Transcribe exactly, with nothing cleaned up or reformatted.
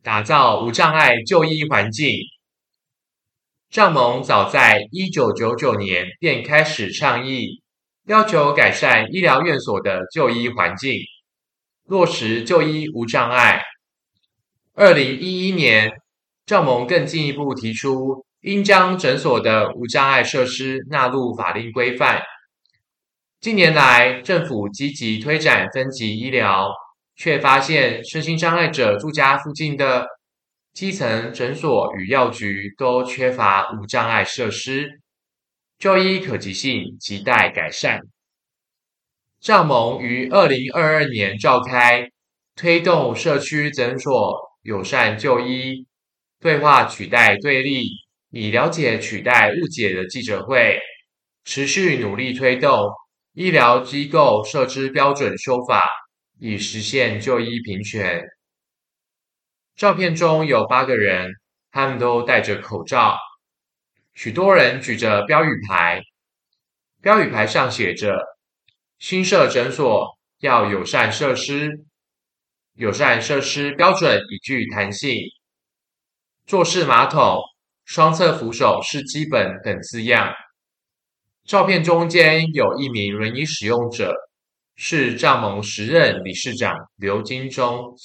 打造无障碍就医环境。障盟早在一九九九年便开始倡议，要求改善医疗院所的就医环境，落实就医无障碍。二零一一年，障盟更进一步提出，应将诊所的无障碍设施纳入法令规范。近年来，政府积极推展分级医疗，却发现身心障碍者住家附近的基层诊所与药局都缺乏无障碍设施，就医可及性亟待改善。障盟于二零二二年召开推动社区诊所友善就医、对话取代对立、以了解取代误解的记者会，持续努力推动医疗机构设置标准修法，以实现就医平权。照片中有八个人，他们都戴着口罩，许多人举着标语牌，标语牌上写着新设诊所要友善设施，友善设施标准已具弹性，坐式马桶、双侧扶手是基本等字样。照片中间有一名轮椅使用者，是障盟时任理事长刘金忠。